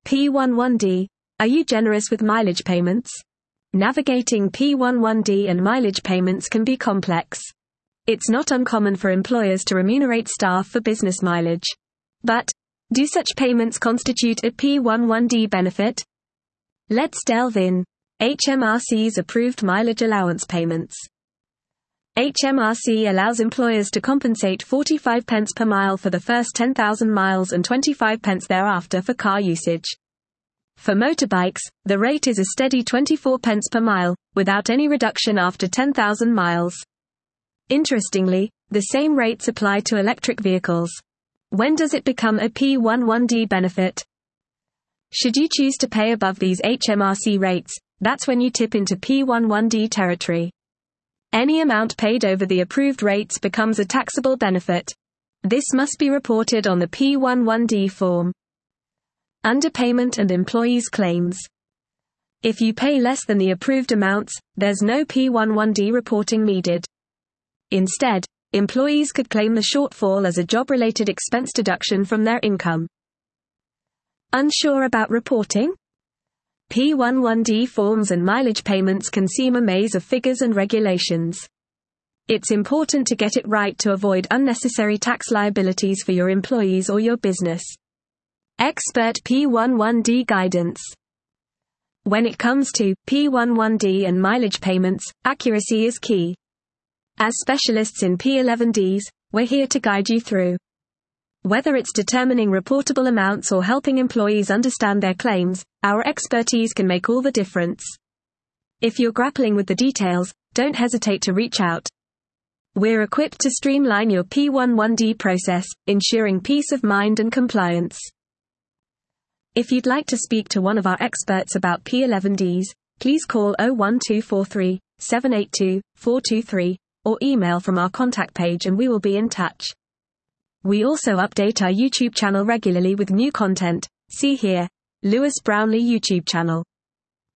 P11D. Are you generous with mileage payments? Navigating P11D and mileage payments can be complex. It's not uncommon for employers to remunerate staff for business mileage. But, do such payments constitute a P11D benefit? Let's delve in. HMRC's approved mileage allowance payments. HMRC allows employers to compensate 45 pence per mile for the first 10,000 miles and 25 pence thereafter for car usage. For motorbikes, the rate is a steady 24 pence per mile, without any reduction after 10,000 miles. Interestingly, the same rates apply to electric vehicles. When does it become a P11D benefit? Should you choose to pay above these HMRC rates, that's when you tip into P11D territory. Any amount paid over the approved rates becomes a taxable benefit. This must be reported on the P11D form. Underpayment and employees' claims. If you pay less than the approved amounts, there's no P11D reporting needed. Instead, employees could claim the shortfall as a job-related expense deduction from their income. Unsure about reporting? P11D forms and mileage payments can seem a maze of figures and regulations. It's important to get it right to avoid unnecessary tax liabilities for your employees or your business. Expert P11D guidance. When it comes to P11D and mileage payments, accuracy is key. As specialists in P11Ds, we're here to guide you through. Whether it's determining reportable amounts or helping employees understand their claims, our expertise can make all the difference. If you're grappling with the details, don't hesitate to reach out. We're equipped to streamline your P11D process, ensuring peace of mind and compliance. If you'd like to speak to one of our experts about P11Ds, please call 01243 782 423 or email from our contact page and we will be in touch. We also update our YouTube channel regularly with new content. See here, Lewis Brownlee YouTube channel.